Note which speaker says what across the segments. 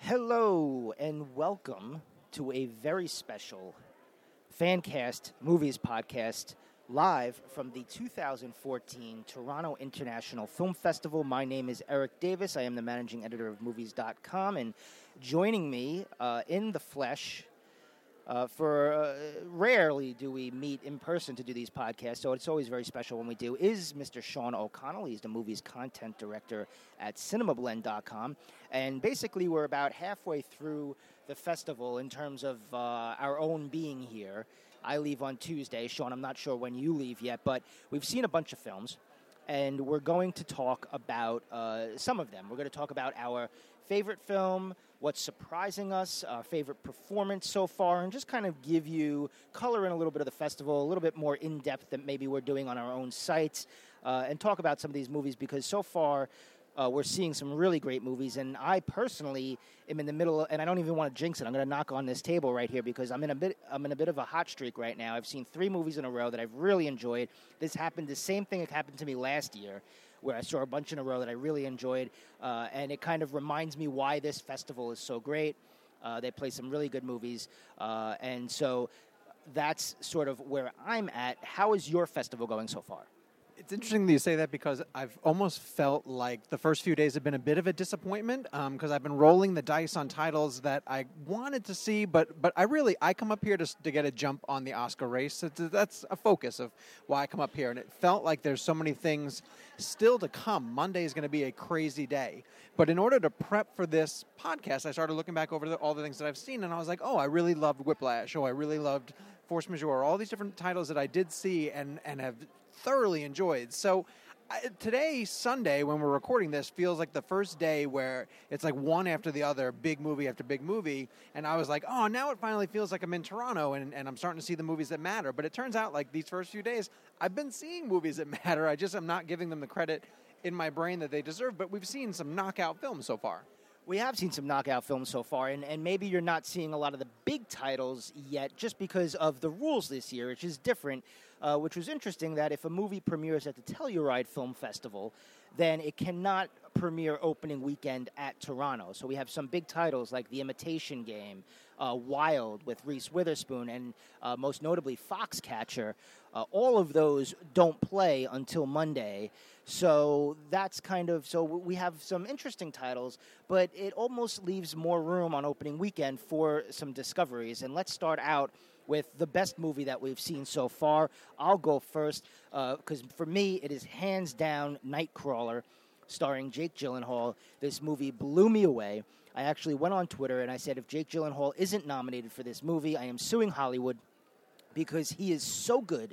Speaker 1: Hello and welcome to a very special Fancast Movies podcast live from the 2014 Toronto International Film Festival. My name is Eric Davis. I am the managing editor of Movies.com, and joining me in the flesh rarely do we meet in person to do these podcasts, so it's always very special when we do, is Mr. Sean O'Connell. He's the movie's content director at CinemaBlend.com, and basically we're about halfway through the festival in terms of our own being here. I leave on Tuesday. Sean, I'm not sure when you leave yet, but we've seen a bunch of films, and we're going to talk about some of them. We're going to talk about our favorite film, what's surprising us, our favorite performance so far, and just kind of give you color in a little bit of the festival, a little bit more in-depth than maybe we're doing on our own sites, and talk about some of these movies because so far we're seeing some really great movies, and I personally am in the middle, and I don't even want to jinx it. I'm going to knock on this table right here because I'm in a bit of a hot streak right now. I've seen 3 movies in a row that I've really enjoyed. The same thing that happened to me last year, where I saw a bunch in a row that I really enjoyed, and it kind of reminds me why this festival is so great. They play some really good movies, and so that's sort of where I'm at. How is your festival going so far?
Speaker 2: It's interesting that you say that because I've almost felt like the first few days have been a bit of a disappointment because I've been rolling the dice on titles that I wanted to see, but I come up here to get a jump on the Oscar race. That's a focus of why I come up here, and it felt like there's so many things still to come. Monday is going to be a crazy day, but in order to prep for this podcast, I started looking back over all the things that I've seen, and I was like, oh, I really loved Whiplash. Oh, I really loved Force Majeure. All these different titles that I did see and have thoroughly enjoyed. So today, Sunday, when we're recording this, feels like the first day where it's like one after the other, big movie after big movie. And I was like, oh, now it finally feels like I'm in Toronto and I'm starting to see the movies that matter. But it turns out like these first few days, I've been seeing movies that matter. I'm not giving them the credit in my brain that they deserve. But we've seen some knockout films so far.
Speaker 1: We have seen some knockout films so far, and maybe you're not seeing a lot of the big titles yet just because of the rules this year, which is different, which was interesting that if a movie premieres at the Telluride Film Festival, then it cannot premiere opening weekend at Toronto. So we have some big titles like The Imitation Game, Wild with Reese Witherspoon, and most notably Foxcatcher. All of those don't play until Monday. So that's so we have some interesting titles, but it almost leaves more room on opening weekend for some discoveries. And let's start out with the best movie that we've seen so far. I'll go first because for me it is hands down Nightcrawler, starring Jake Gyllenhaal. This movie blew me away. I actually went on Twitter and I said if Jake Gyllenhaal isn't nominated for this movie, I am suing Hollywood because he is so good.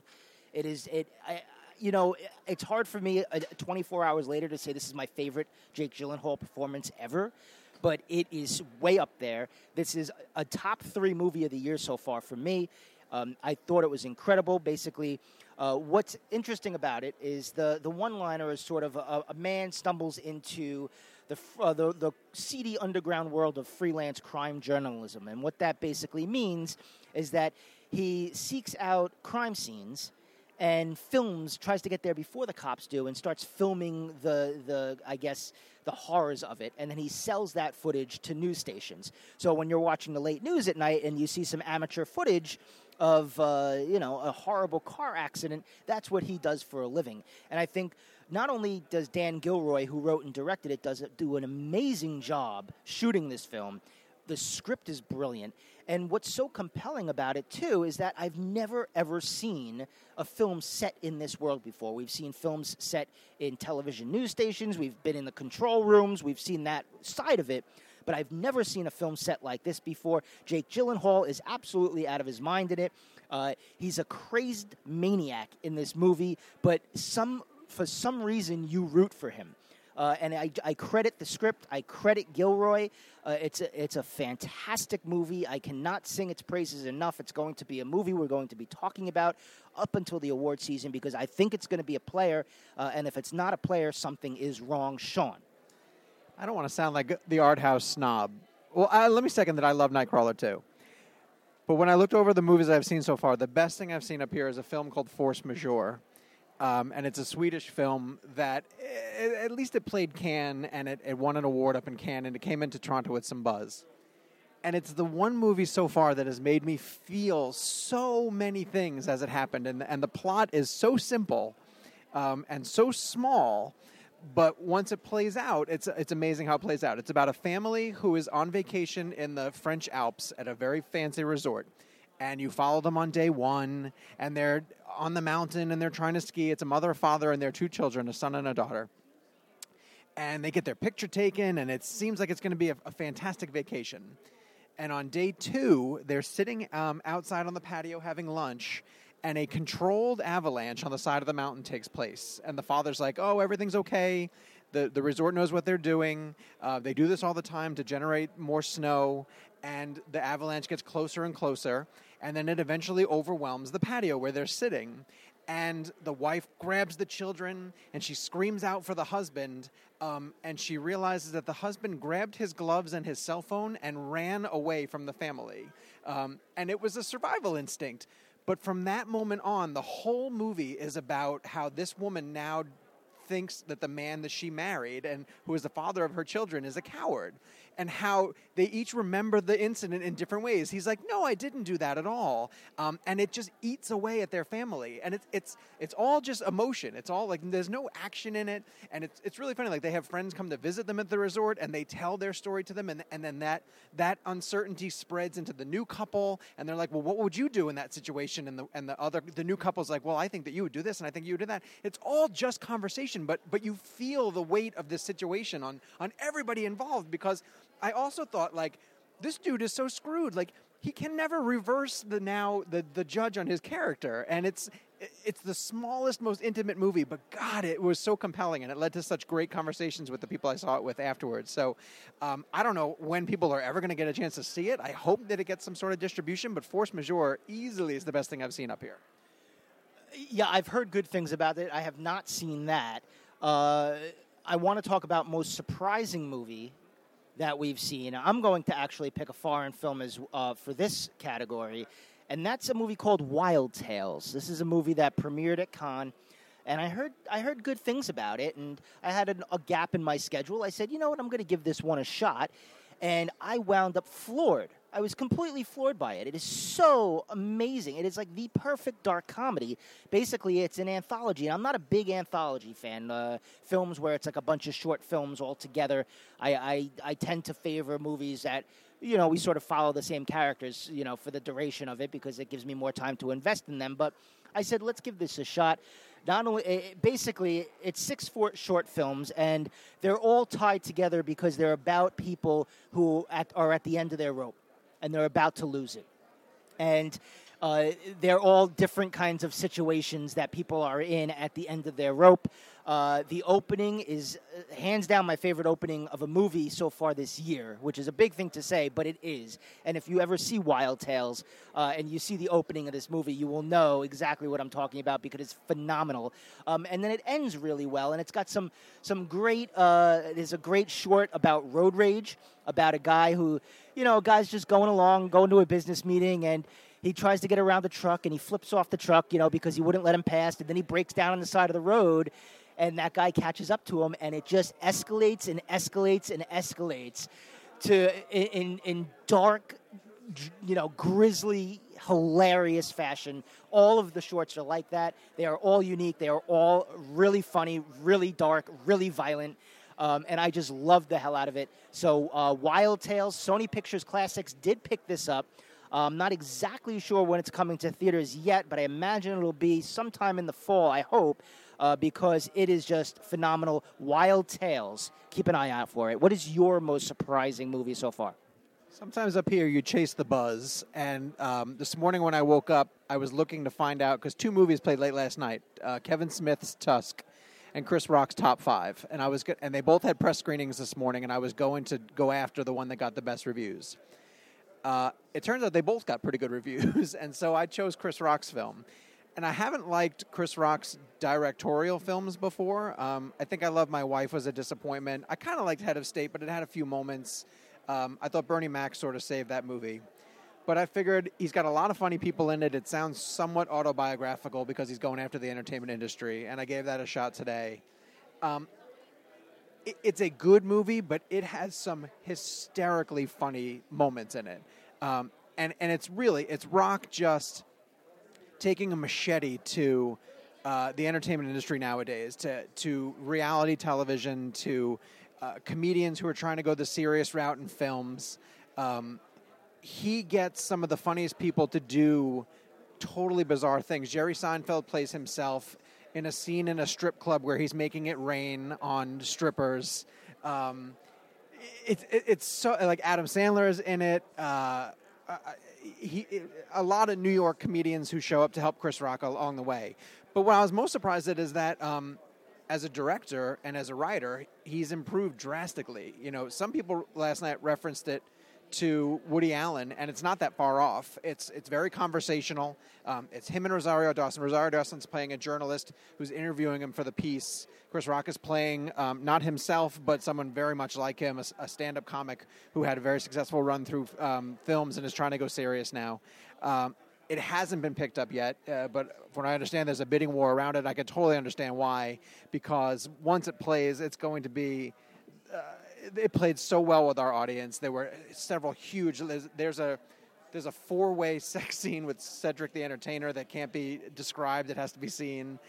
Speaker 1: It's hard for me 24 hours later to say this is my favorite Jake Gyllenhaal performance ever, but it is way up there. This is a top 3 movie of the year so far for me. I thought it was incredible. Basically, what's interesting about it is the one-liner is sort of a man stumbles into the seedy underground world of freelance crime journalism, and what that basically means is that he seeks out crime scenes and tries to get there before the cops do, and starts filming the horrors of it, and then he sells that footage to news stations. So when you're watching the late news at night and you see some amateur footage of a horrible car accident, that's what he does for a living. And I think not only does Dan Gilroy, who wrote and directed it, do an amazing job shooting this film, the script is brilliant. And what's so compelling about it, too, is that I've never, ever seen a film set in this world before. We've seen films set in television news stations. We've been in the control rooms. We've seen that side of it. But I've never seen a film set like this before. Jake Gyllenhaal is absolutely out of his mind in it. He's a crazed maniac in this movie, but for some reason you root for him. And I credit the script. I credit Gilroy. It's a fantastic movie. I cannot sing its praises enough. It's going to be a movie we're going to be talking about up until the award season because I think it's going to be a player. And if it's not a player, something is wrong. Sean.
Speaker 2: I don't want to sound like the art house snob. Well, let me second that I love Nightcrawler too. But when I looked over the movies I've seen so far, the best thing I've seen up here is a film called Force Majeure. and it's a Swedish film that at least it played Cannes, and it won an award up in Cannes, and it came into Toronto with some buzz. And it's the one movie so far that has made me feel so many things as it happened, and the plot is so simple and so small. But once it plays out, it's amazing how it plays out. It's about a family who is on vacation in the French Alps at a very fancy resort. And you follow them on day one, and they're on the mountain, and they're trying to ski. It's a mother, a father, and their 2 children, a son and a daughter. And they get their picture taken, and it seems like it's going to be a fantastic vacation. And on day 2, they're sitting outside on the patio having lunch, and a controlled avalanche on the side of the mountain takes place. And the father's like, oh, everything's okay. The resort knows what they're doing. They do this all the time to generate more snow. And the avalanche gets closer and closer. And then it eventually overwhelms the patio where they're sitting. And the wife grabs the children, and she screams out for the husband. And she realizes that the husband grabbed his gloves and his cell phone and ran away from the family. And it was a survival instinct. But from that moment on, the whole movie is about how this woman now thinks that the man that she married and who is the father of her children is a coward, and how they each remember the incident in different ways. He's like, no, I didn't do that at all. And it just eats away at their family. And it's all just emotion. It's all like, there's no action in it. And it's really funny. Like, they have friends come to visit them at the resort, and they tell their story to them. And then that uncertainty spreads into the new couple. And they're like, well, what would you do in that situation? And the new couple's like, well, I think that you would do this, and I think you would do that. It's all just conversation, but you feel the weight of this situation on everybody involved, because I also thought, like, this dude is so screwed. Like, he can never reverse the judge on his character. And it's the smallest, most intimate movie, but God, it was so compelling, and it led to such great conversations with the people I saw it with afterwards. So I don't know when people are ever going to get a chance to see it. I hope that it gets some sort of distribution, but Force Majeure easily is the best thing I've seen up here.
Speaker 1: Yeah, I've heard good things about it. I have not seen that. I want to talk about most surprising movie that we've seen. I'm going to actually pick a foreign film as for this category, and that's a movie called Wild Tales. This is a movie that premiered at Cannes, and I heard good things about it, and I had a gap in my schedule. I said, you know what, I'm going to give this one a shot, and I wound up floored. I was completely floored by it. It is so amazing. It is like the perfect dark comedy. Basically, it's an anthology. And I'm not a big anthology fan. Films where it's like a bunch of short films all together. I tend to favor movies that, you know, we sort of follow the same characters, you know, for the duration of it, because it gives me more time to invest in them. But I said, let's give this a shot. Not only, basically, it's 6 short films, and they're all tied together because they're about people who are at the end of their rope, and they're about to lose it. And they're all different kinds of situations that people are in at the end of their rope. The opening is hands down my favorite opening of a movie so far this year, which is a big thing to say, but it is. And if you ever see Wild Tales and you see the opening of this movie, you will know exactly what I'm talking about, because it's phenomenal. And then it ends really well, and it's got some great. There's a great short about road rage, about a guy who, you know, a guy's just going to a business meeting, and he tries to get around the truck, and he flips off the truck, you know, because he wouldn't let him pass, and then he breaks down on the side of the road, and that guy catches up to him, and it just escalates and escalates and escalates to in dark, you know, grisly, hilarious fashion. All of the shorts are like that. They are all unique. They are all really funny, really dark, really violent. And I just loved the hell out of it. So Wild Tales, Sony Pictures Classics did pick this up. I'm not exactly sure when it's coming to theaters yet, but I imagine it'll be sometime in the fall, I hope, because it is just phenomenal. Wild Tales. Keep an eye out for it. What is your most surprising movie so far?
Speaker 2: Sometimes up here you chase the buzz, and this morning when I woke up, I was looking to find out, because 2 movies played late last night, Kevin Smith's Tusk and Chris Rock's Top 5, and they both had press screenings this morning, and I was going to go after the one that got the best reviews. It turns out they both got pretty good reviews, and so I chose Chris Rock's film. And I haven't liked Chris Rock's directorial films before. I think I Love My Wife was a disappointment. I kind of liked Head of State, but it had a few moments. I thought Bernie Mac sort of saved that movie. But I figured he's got a lot of funny people in it. It sounds somewhat autobiographical because he's going after the entertainment industry, and I gave that a shot today. It's a good movie, but it has some hysterically funny moments in it. And it's Rock just taking a machete to the entertainment industry nowadays, to reality television, to comedians who are trying to go the serious route in films. He gets some of the funniest people to do totally bizarre things. Jerry Seinfeld plays himself in a scene in a strip club where he's making it rain on strippers. It's so like Adam Sandler is in it. A lot of New York comedians who show up to help Chris Rock along the way. But what I was most surprised at is that as a director and as a writer, he's improved drastically. You know, some people last night referenced it to Woody Allen, and it's not that far off. It's very conversational. It's him and Rosario Dawson. Rosario Dawson's playing a journalist who's interviewing him for the piece. Chris Rock is playing not himself, but someone very much like him, a stand-up comic who had a very successful run through films and is trying to go serious now. It hasn't been picked up yet, but from what I understand, there's a bidding war around it. I can totally understand why, because once it plays, it's going to be... it played so well with our audience. There were several huge... There's a four-way sex scene with Cedric the Entertainer that can't be described. It has to be seen.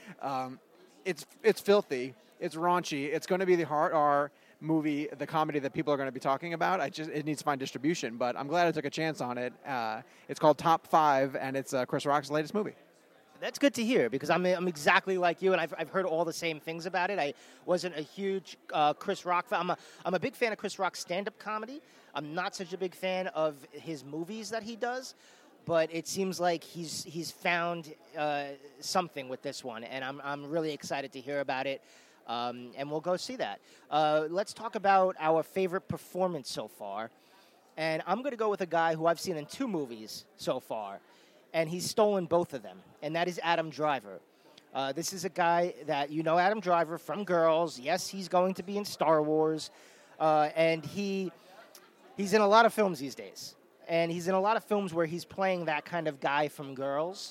Speaker 2: It's filthy. It's raunchy. It's going to be the hard R movie, the comedy that people are going to be talking about. It needs to find distribution, but I'm glad I took a chance on it. It's called Top 5, and it's Chris Rock's latest movie.
Speaker 1: That's good to hear, because I'm exactly like you, and I've heard all the same things about it. I wasn't a huge Chris Rock fan. I'm a big fan of Chris Rock's stand-up comedy. I'm not such a big fan of his movies that he does, but it seems like he's found something with this one, and I'm really excited to hear about it. And we'll go see that. Let's talk about our favorite performance so far, and I'm going to go with a guy who I've seen in 2 movies so far. And he's stolen both of them, and that is Adam Driver. This is a guy that, you know, Adam Driver from Girls. Yes, he's going to be in Star Wars, and he's in a lot of films these days. And he's in a lot of films where he's playing that kind of guy from Girls.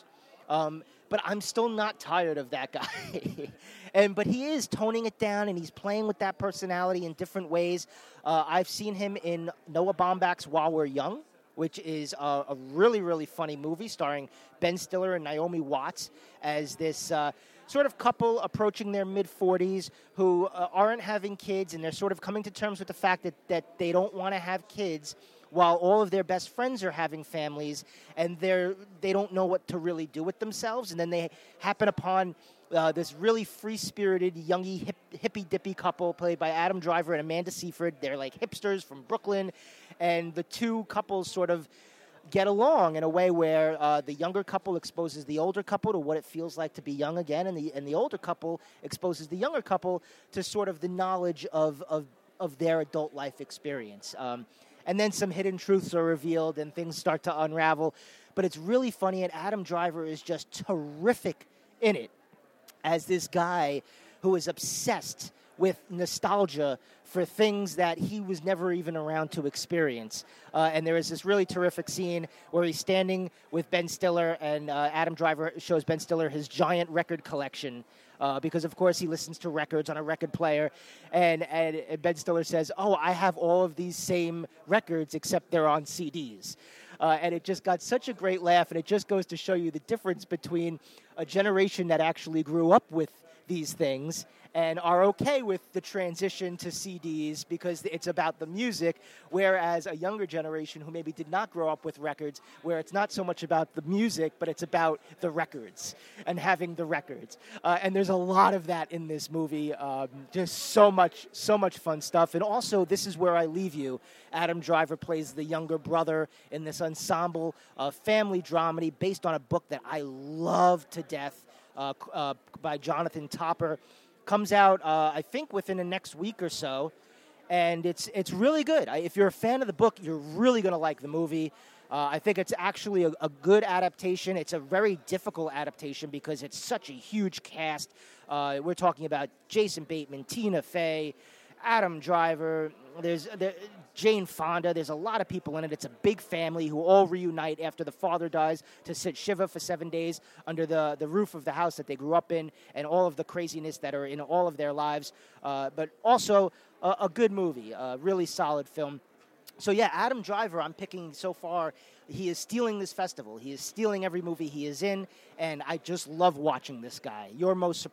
Speaker 1: But I'm still not tired of that guy. But he is toning it down, and he's playing with that personality in different ways. I've seen him in Noah Baumbach's While We're Young, which is a really, really funny movie starring Ben Stiller and Naomi Watts as this sort of couple approaching their mid-40s who aren't having kids, and they're sort of coming to terms with the fact that they don't want to have kids while all of their best friends are having families, and they don't know what to really do with themselves. And then they happen upon this really free-spirited, youngy, hippy-dippy couple played by Adam Driver and Amanda Seyfried. They're like hipsters from Brooklyn, and the two couples sort of get along in a way where the younger couple exposes the older couple to what it feels like to be young again, and the older couple exposes the younger couple to sort of the knowledge of their adult life experience. And then some hidden truths are revealed, and things start to unravel. But it's really funny, and Adam Driver is just terrific in it as this guy who is obsessed with nostalgia for things that he was never even around to experience. And there is this really terrific scene where he's standing with Ben Stiller, and Adam Driver shows Ben Stiller his giant record collection because, of course, he listens to records on a record player. And Ben Stiller says, "Oh, I have all of these same records, except they're on CDs." And it just got such a great laugh, and it just goes to show you the difference between a generation that actually grew up with these things and are okay with the transition to CDs because it's about the music, whereas a younger generation who maybe did not grow up with records, where it's not so much about the music, but it's about the records and having the records. And there's a lot of that in this movie. Just so much fun stuff. And also, This Is Where I Leave You. Adam Driver plays the younger brother in this ensemble family dramedy based on a book that I love to death by Jonathan Topper. Comes out, I think, within the next week or so, and it's really good. If you're a fan of the book, you're really going to like the movie. I think it's actually a good adaptation. It's a very difficult adaptation because it's such a huge cast. We're talking about Jason Bateman, Tina Fey, Adam Driver. Jane Fonda. There's a lot of people in it. It's a big family who all reunite after the father dies to sit Shiva for 7 days under the roof of the house that they grew up in, and all of the craziness that are in all of their lives. But also a good movie, a really solid film. So, yeah, Adam Driver, I'm picking so far. He is stealing this festival. He is stealing every movie he is in, and I just love watching this guy. Your most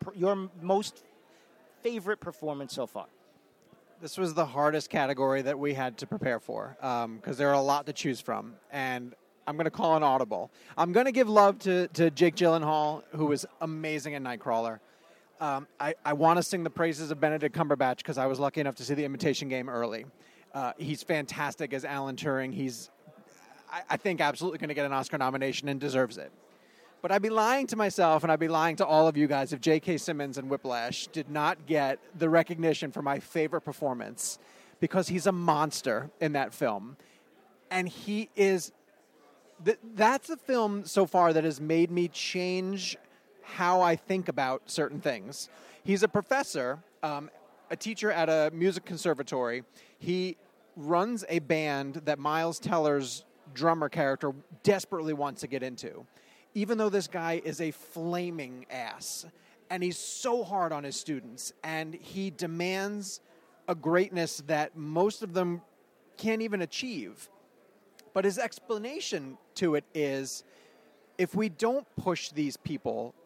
Speaker 1: favorite performance so far?
Speaker 2: This was the hardest category that we had to prepare for because there are a lot to choose from, and I'm going to call an audible. I'm going to give love to Jake Gyllenhaal, who was amazing in Nightcrawler. I want to sing the praises of Benedict Cumberbatch because I was lucky enough to see The Imitation Game early. He's fantastic as Alan Turing. He's, I think, absolutely going to get an Oscar nomination and deserves it. But I'd be lying to myself and I'd be lying to all of you guys if J.K. Simmons in Whiplash did not get the recognition for my favorite performance because he's a monster in that film. And he is... That's a film so far that has made me change how I think about certain things. He's a professor, a teacher at a music conservatory. He runs a band that Miles Teller's drummer character desperately wants to get into, even though this guy is a flaming ass. And he's so hard on his students, and he demands a greatness that most of them can't even achieve. But his explanation to it is, if we don't push these people,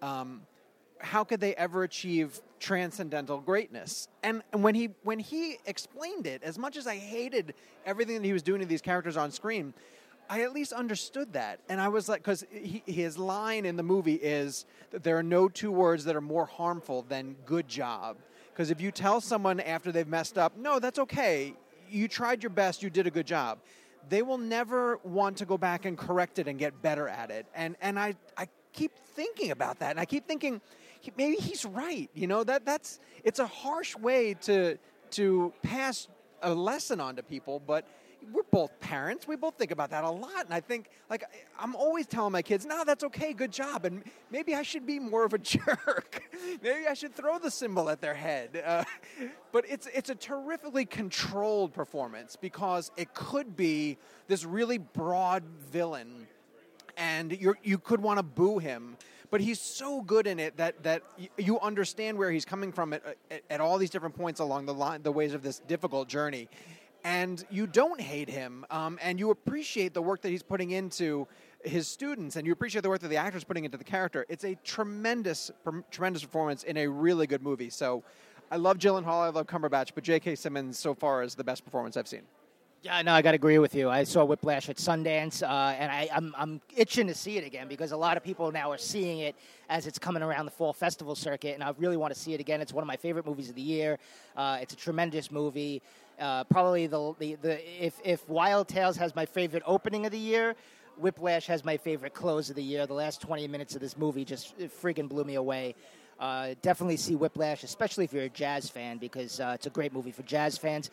Speaker 2: how could they ever achieve transcendental greatness? And when he explained it, as much as I hated everything that he was doing to these characters on screen, I at least understood that. And I was like, because his line in the movie is that there are no two words that are more harmful than good job. Because if you tell someone after they've messed up, no, that's okay, you tried your best, you did a good job, they will never want to go back and correct it and get better at it. And I keep thinking about that, and I keep thinking, maybe he's right. You know, it's a harsh way to pass a lesson on to people, but we're both parents. We both think about that a lot. And I think, like, I'm always telling my kids, no, that's okay, good job. And maybe I should be more of a jerk. Maybe I should throw the cymbal at their head. But it's a terrifically controlled performance because it could be this really broad villain, and you could want to boo him. But he's so good in it that you understand where he's coming from at all these different points along the line, the ways of this difficult journey. And you don't hate him, and you appreciate the work that he's putting into his students, and you appreciate the work that the actor's putting into the character. It's a tremendous performance in a really good movie. So I love Gyllenhaal, I love Cumberbatch, but J.K. Simmons so far is the best performance I've seen.
Speaker 1: Yeah, no, I got to agree with you. I saw Whiplash at Sundance, and I'm itching to see it again because a lot of people now are seeing it as it's coming around the fall festival circuit, and I really want to see it again. It's one of my favorite movies of the year. It's a tremendous movie. Probably if Wild Tales has my favorite opening of the year, Whiplash has my favorite close of the year. The last 20 minutes of this movie just freaking blew me away. Definitely see Whiplash, especially if you're a jazz fan, because it's a great movie for jazz fans.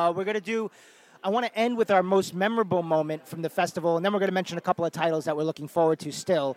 Speaker 1: I want to end with our most memorable moment from the festival, and then we're going to mention a couple of titles that we're looking forward to still.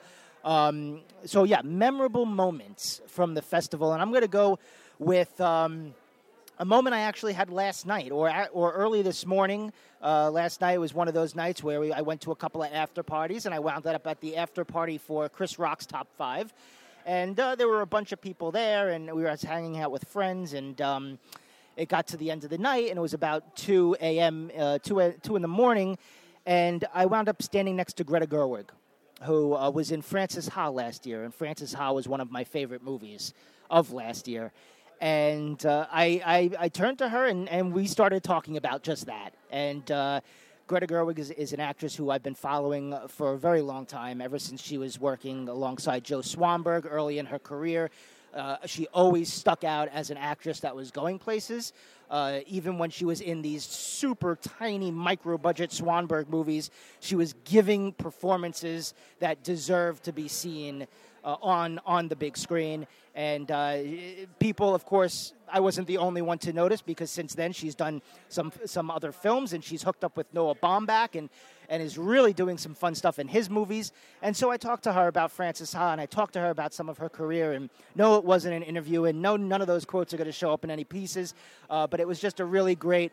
Speaker 1: Memorable moments from the festival, and I'm going to go with a moment I actually had last night or early this morning. Last night was one of those nights where I went to a couple of after parties, and I wound up at the after party for Chris Rock's Top 5. And there were a bunch of people there, and we were hanging out with friends, and it got to the end of the night, and it was about 2 a.m., 2 in the morning, and I wound up standing next to Greta Gerwig, who was in Frances Ha last year, and Frances Ha was one of my favorite movies of last year. And I turned to her, and we started talking about just that. And Greta Gerwig is an actress who I've been following for a very long time, ever since she was working alongside Joe Swanberg early in her career. She always stuck out as an actress that was going places. Even when she was in these super tiny micro-budget Swanberg movies, she was giving performances that deserved to be seen on the big screen. And people, of course, I wasn't the only one to notice, because since then she's done some other films, and she's hooked up with Noah Baumbach and is really doing some fun stuff in his movies. And so I talked to her about Frances Ha, and I talked to her about some of her career. And no, it wasn't an interview, and no, none of those quotes are going to show up in any pieces. But it was just a really great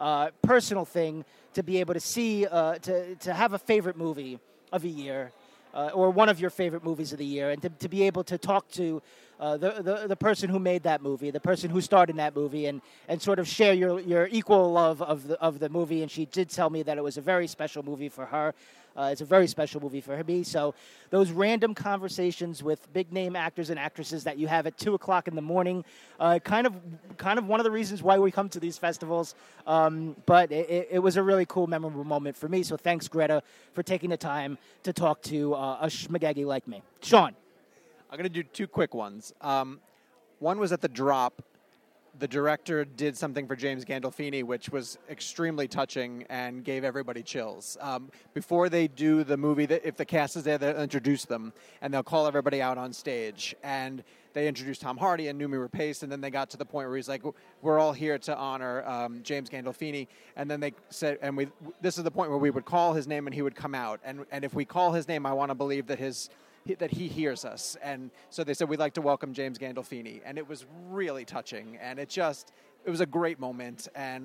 Speaker 1: personal thing to be able to see, to have a favorite movie of a year, or one of your favorite movies of the year, and to be able to talk to the person who made that movie, the person who starred in that movie, and sort of share your equal love of the movie. And she did tell me that it was a very special movie for her. It's a very special movie for me. So those random conversations with big name actors and actresses that you have at 2:00 in the morning, kind of one of the reasons why we come to these festivals. But it was a really cool, memorable moment for me. So thanks, Greta, for taking the time to talk to a schmagegi like me. Sean.
Speaker 2: I'm going to do two quick ones. One was at the drop. The director did something for James Gandolfini, which was extremely touching and gave everybody chills. Before they do the movie, if the cast is there, they'll introduce them, and they'll call everybody out on stage. And they introduced Tom Hardy and Noomi Rapace, and then they got to the point where he's like, we're all here to honor James Gandolfini. And then they said, this is the point where we would call his name and he would come out. And if we call his name, I want to believe that that he hears us. And so they said, we'd like to welcome James Gandolfini. And it was really touching. And it was a great moment. And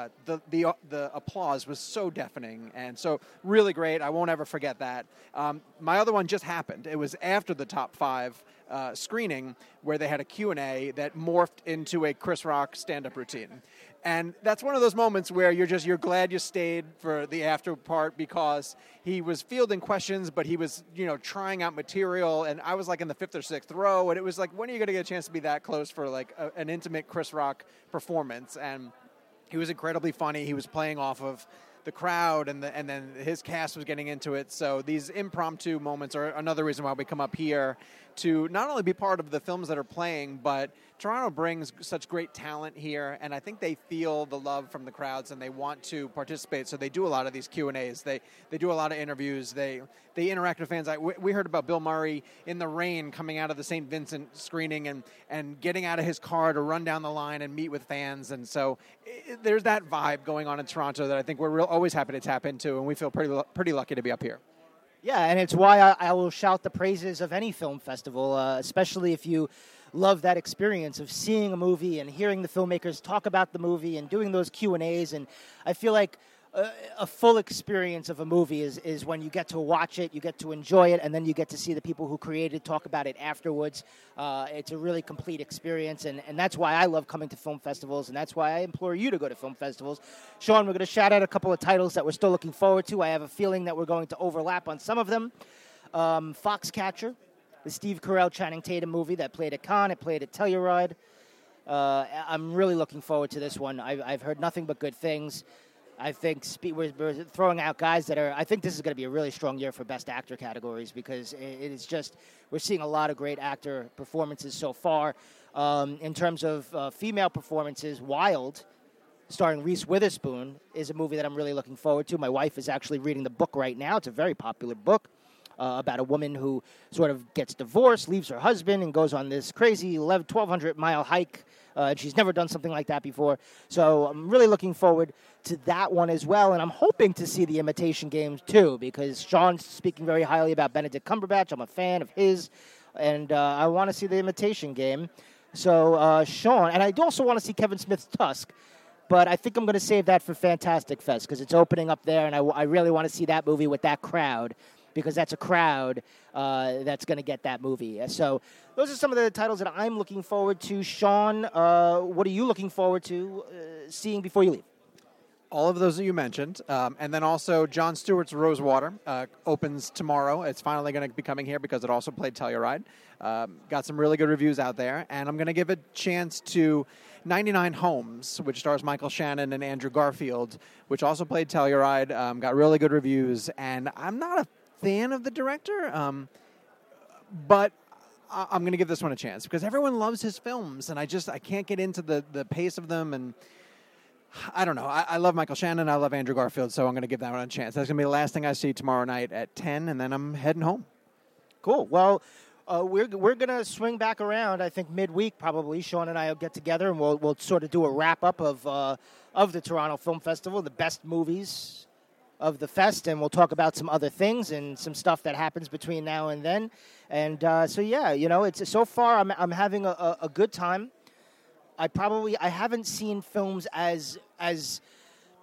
Speaker 2: the applause was so deafening. And so really great. I won't ever forget that. My other one just happened. It was after the top 5 screening where they had a Q&A that morphed into a Chris Rock stand-up routine. And that's one of those moments where you're glad you stayed for the after part, because he was fielding questions, but he was, trying out material. And I was like in the 5th or 6th row, and it was like, when are you going to get a chance to be that close for like an intimate Chris Rock performance? And he was incredibly funny. He was playing off of the crowd, and then his cast was getting into it. So these impromptu moments are another reason why we come up here to not only be part of the films that are playing, but Toronto brings such great talent here, and I think they feel the love from the crowds and they want to participate. So they do a lot of these Q&As. They do a lot of interviews. They interact with fans. We heard about Bill Murray in the rain coming out of the St. Vincent screening and getting out of his car to run down the line and meet with fans. And so there's that vibe going on in Toronto that I think we're always happy to tap into, and we feel pretty lucky to be up here.
Speaker 1: Yeah, and it's why I will shout the praises of any film festival, especially if you love that experience of seeing a movie and hearing the filmmakers talk about the movie and doing those Q&As. And I feel like a full experience of a movie is when you get to watch it, you get to enjoy it, and then you get to see the people who created talk about it afterwards. It's a really complete experience, and that's why I love coming to film festivals, and that's why I implore you to go to film festivals. Sean, we're going to shout out a couple of titles that we're still looking forward to. I have a feeling that we're going to overlap on some of them. Foxcatcher, the Steve Carell, Channing Tatum movie that played at Cannes, it played at Telluride. I'm really looking forward to this one. I've heard nothing but good things. I think we're throwing out guys that are. I think this is going to be a really strong year for Best Actor categories, because it is just, we're seeing a lot of great actor performances so far. In terms of female performances, Wild, starring Reese Witherspoon, is a movie that I'm really looking forward to. My wife is actually reading the book right now. It's a very popular book about a woman who sort of gets divorced, leaves her husband, and goes on this crazy 1,200-mile hike. She's never done something like that before. So I'm really looking forward to that one as well. And I'm hoping to see The Imitation Game, too, because Sean's speaking very highly about Benedict Cumberbatch. I'm a fan of his, and I want to see The Imitation Game. So, Sean, and I also want to see Kevin Smith's Tusk, but I think I'm going to save that for Fantastic Fest, because it's opening up there, and I really want to see that movie with that crowd, because that's a crowd that's going to get that movie. So those are some of the titles that I'm looking forward to. Sean, what are you looking forward to seeing before you leave?
Speaker 2: All of those that you mentioned. And then also Jon Stewart's Rosewater opens tomorrow. It's finally going to be coming here because it also played Telluride. Got some really good reviews out there. And I'm going to give a chance to 99 Homes, which stars Michael Shannon and Andrew Garfield, which also played Telluride. Got really good reviews. And I'm not a fan of the director, but I'm going to give this one a chance because everyone loves his films, and I can't get into the pace of them, and I don't know. I love Michael Shannon, I love Andrew Garfield, so I'm going to give that one a chance. That's going to be the last thing I see tomorrow night at 10, and then I'm heading home. Cool.
Speaker 1: Well, we're going to swing back around, I think, midweek probably. Sean and I will get together, and we'll sort of do a wrap-up of the Toronto Film Festival, the best movies of the fest, and we'll talk about some other things and some stuff that happens between now and then. And so yeah, it's so far I'm having a good time. I haven't seen films as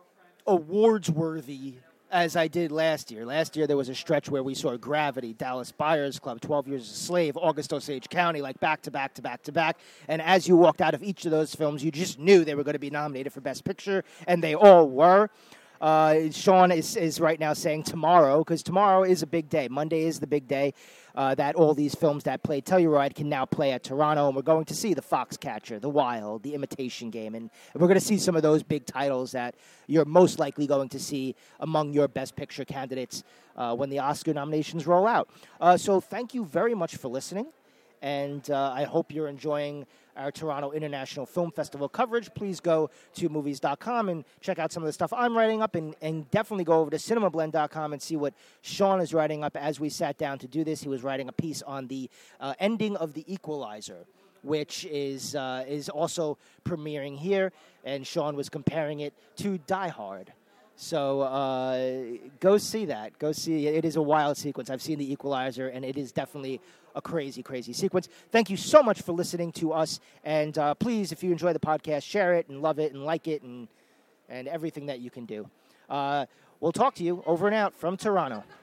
Speaker 1: awards worthy as I did last year. Last year there was a stretch where we saw Gravity, Dallas Buyers Club, 12 Years a Slave, August Osage County, like back to back to back to back. And as you walked out of each of those films, you just knew they were going to be nominated for Best Picture, and they all were. Sean is right now saying tomorrow, because tomorrow is a big day. Monday is the big day that all these films that play Telluride can now play at Toronto, and we're going to see The Foxcatcher, The Wild, The Imitation Game, and we're going to see some of those big titles that you're most likely going to see among your Best Picture candidates when the Oscar nominations roll out. So thank you very much for listening, and I hope you're enjoying our Toronto International Film Festival coverage. Please go to movies.com and check out some of the stuff I'm writing up, and definitely go over to cinemablend.com and see what Sean is writing up. As we sat down to do this, he was writing a piece on the ending of The Equalizer, which is also premiering here, and Sean was comparing it to Die Hard. So go see that. Go see it. It is a wild sequence. I've seen The Equalizer, and it is definitely a crazy, crazy sequence. Thank you so much for listening to us. And please, if you enjoy the podcast, share it and love it and like it and everything that you can do. We'll talk to you over and out from Toronto.